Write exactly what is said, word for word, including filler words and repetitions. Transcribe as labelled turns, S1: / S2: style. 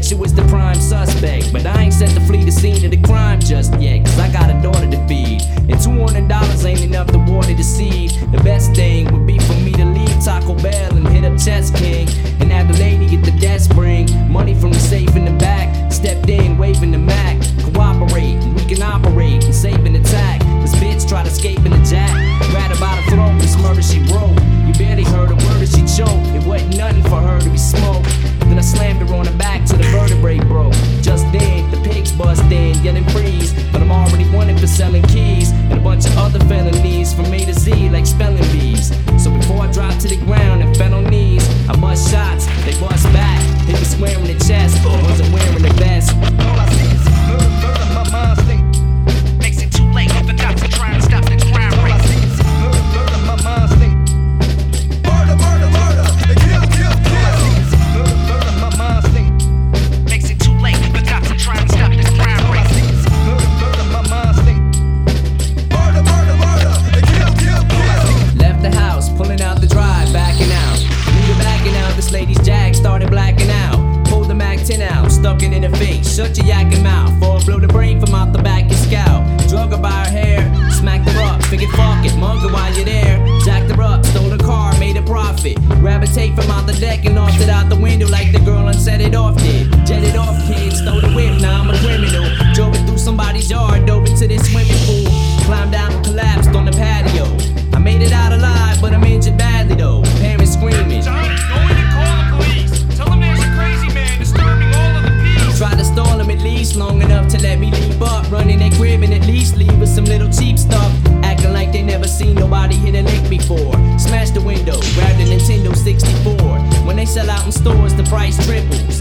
S1: sexual is the prime suspect, but I ain't set to flee the scene of the crime just yet, cause I got a daughter to feed, and two hundred dollars ain't enough to water the seed. The best thing would be for me to leave Taco Bell and hit up Chess King, and have the lady at the desk bring money from the safe in the back. Stepped in, waving the Mac. Cooperate, and we can operate and save an attack. This bitch tried escaping the jack. Grabbed her by the throat, this murder she wrote. You barely heard a word as she choked. It wasn't nothing for her to be smoked. Then I slammed her on the back till the vertebrae broke. Just then, the pigs bust in, yelling freeze. But I'm already wanted for selling keys and a bunch of other felonies from A to Z like spelling bees. So before I dropped to the ground and fell on knees, I bust shots, they bust back. They was swearing the chest, I wasn't wearing the vest.
S2: All I see is murder, murder, my mind stink.
S3: Makes it too late, the cops are trying to stop the crime
S2: All I
S3: rate.
S2: see is murder, murder, my mind stink. Murder, murder, murder, and kill, kill, kill. All I see is murder, murder, my mind stink.
S3: Makes it too late, the cops are trying to stop the crime
S2: All I
S3: rate.
S2: see is murder, murder, my mind stink. Murder, murder, murder, and kill, kill, kill.
S1: Left the house, pulling out the drive, backing out. Nigga backing out, this lady's jag started blacking out. Pulled the Mac ten out, stuck it in her face. Shut your yakking mouth, or blow the brain from out the back of your scalp. Drug her by her hair, smacked her up, figured fuck it, mug her while you're there. Jacked her up, stole her car, made a profit. Grab a tape from out the deck and launched it out the window like the girl and set it off did. Jetted off, kid, stole the whip, now I'm a criminal. Drove it through somebody's yard, dove into this swimming pool. Climbed down and collapsed on the patio. I made it out alive, but I'm injured badly though. Parents screaming.
S4: Johnny, go in and call the police. Tell them there's a crazy man disturbing all of the peace.
S1: Tried to stall him at least long enough to let me leap up. Running their crib and at least leave with some little cheap stuff. Acting like they never seen nobody hit a lick before. Smashed the window, grabbed a Nintendo sixty-four. When they sell out in stores, the price triples.